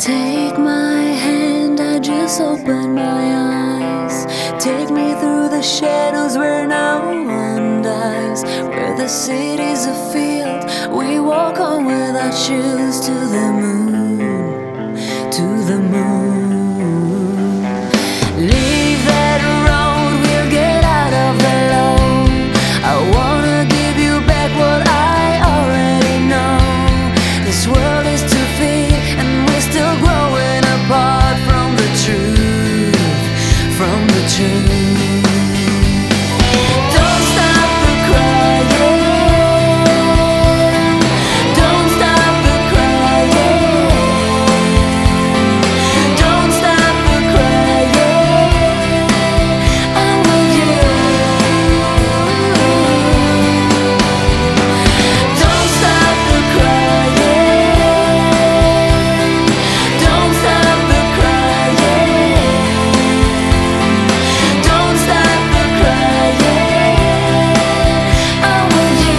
Take my hand, I just open my eyes. Take me through the shadows where no one dies, where the city's a field we walk on without shoes, to the moon, to the moon. Leave that road, we'll get out of the low. I wanna give you back what I already know. This world is too big and we're still growing apart from the truth, from the truth. Don't stop the crying, don't stop the crying, don't stop the crying, I'm with you. Don't stop the crying, don't stop the crying, don't stop the crying, I'm with you.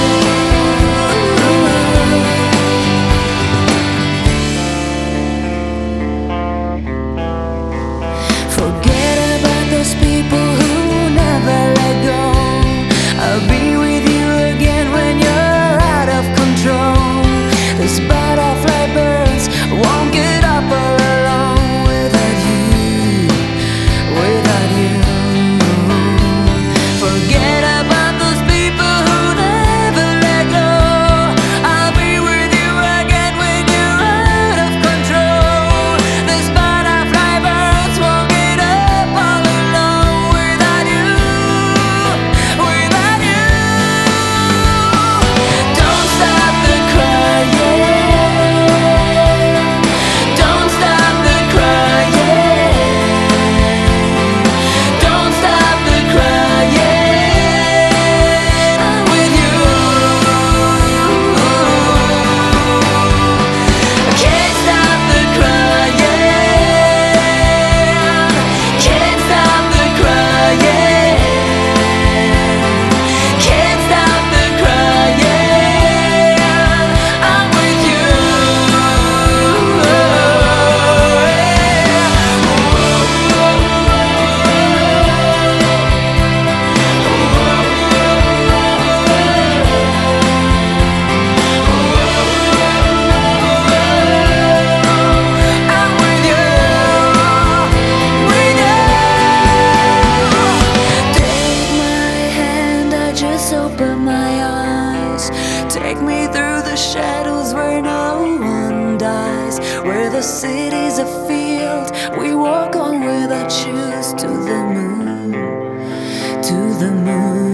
Forget about those people who never let go. I'll be with you again when you're out of control. These butterfly birds won't get up all alone without you, without you. Forget about those people who never let go. I'll be with you again when you're out of control. These butterfly birds won't get up all alone without you, without you. Don't stop the crying, don't stop the crying, don't stop the crying, I'm with you. Can't stop the crying, can't stop the crying, can't stop the crying, I'm with you. I'm with you, with you. Take my hand, I just open my eyes. Take me through the shadows where no one dies, where the city's a field we walk on without shoes, to the moon, to the moon.